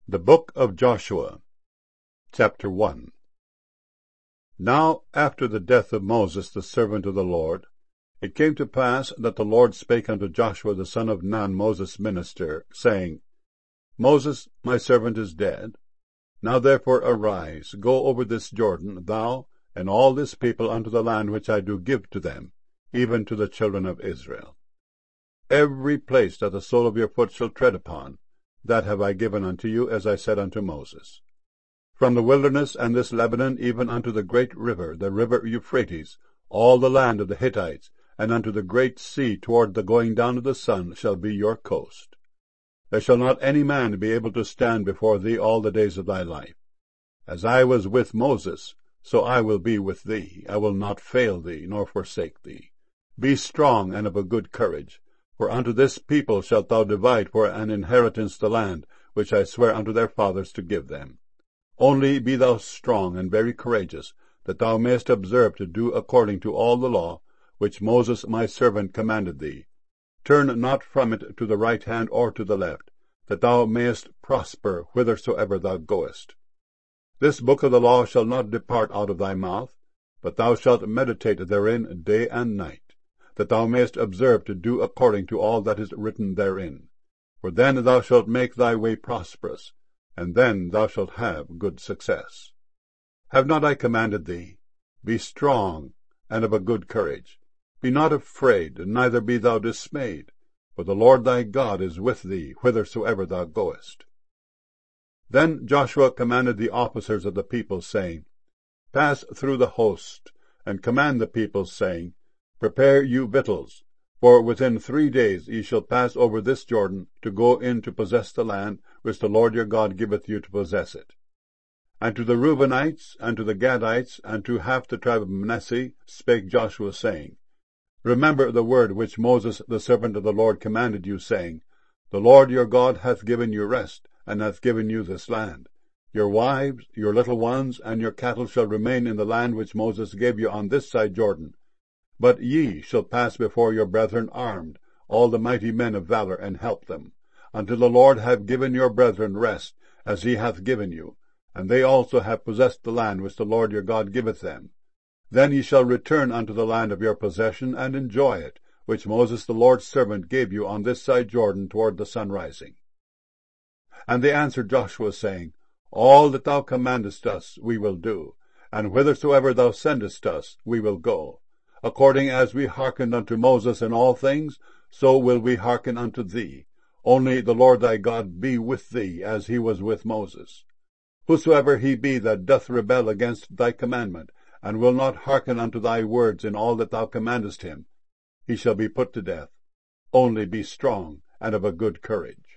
The Book of Joshua, Chapter 1. Now after the death of Moses the servant of the Lord, it came to pass that the Lord spake unto Joshua the son of Nun, Moses' minister, saying, Moses my servant is dead. Now therefore arise, go over this Jordan, thou and all this people, unto the land which I do give to them, even to the children of Israel. Every place that the sole of your foot shall tread upon, that have I given unto you, as I said unto Moses. From the wilderness and this Lebanon, even unto the great river, the river Euphrates, all the land of the Hittites, and unto the great sea toward the going down of the sun, shall be your coast. There shall not any man be able to stand before thee all the days of thy life. As I was with Moses, so I will be with thee. I will not fail thee, nor forsake thee. Be strong and of a good courage. For unto this people shalt thou divide for an inheritance the land, which I swear unto their fathers to give them. Only be thou strong and very courageous, that thou mayest observe to do according to all the law, which Moses my servant commanded thee. Turn not from it to the right hand or to the left, that thou mayest prosper whithersoever thou goest. This book of the law shall not depart out of thy mouth, but thou shalt meditate therein day and night, that thou mayest observe to do according to all that is written therein. For then thou shalt make thy way prosperous, and then thou shalt have good success. Have not I commanded thee? Be strong and of a good courage. Be not afraid, neither be thou dismayed, for the Lord thy God is with thee whithersoever thou goest. Then Joshua commanded the officers of the people, saying, Pass through the host, and command the people, saying, Prepare you victuals, for within 3 days ye shall pass over this Jordan, to go in to possess the land which the Lord your God giveth you to possess it. And to the Reubenites, and to the Gadites, and to half the tribe of Manasseh spake Joshua, saying, Remember the word which Moses the servant of the Lord commanded you, saying, The Lord your God hath given you rest, and hath given you this land. Your wives, your little ones, and your cattle shall remain in the land which Moses gave you on this side Jordan. But ye shall pass before your brethren armed, all the mighty men of valor, and help them, until the Lord have given your brethren rest, as he hath given you, and they also have possessed the land which the Lord your God giveth them. Then ye shall return unto the land of your possession, and enjoy it, which Moses the Lord's servant gave you on this side Jordan toward the sun rising. And they answered Joshua, saying, All that thou commandest us we will do, and whithersoever thou sendest us we will go. According as we hearkened unto Moses in all things, so will we hearken unto thee. Only the Lord thy God be with thee, as he was with Moses. Whosoever he be that doth rebel against thy commandment, and will not hearken unto thy words in all that thou commandest him, he shall be put to death. Only be strong and of a good courage.